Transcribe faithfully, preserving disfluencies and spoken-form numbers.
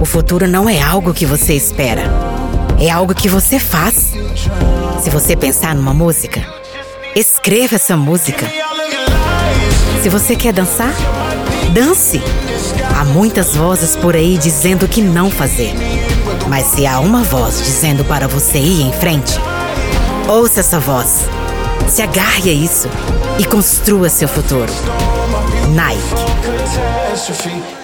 O futuro não é algo que você espera, é algo que você faz. Se você pensar numa música, escreva essa música. Se você quer dançar, dance. Há muitas vozes por aí dizendo que não fazer. Mas se há uma voz dizendo para você ir em frente, ouça essa voz. Se agarre a isso e construa seu futuro. Nike.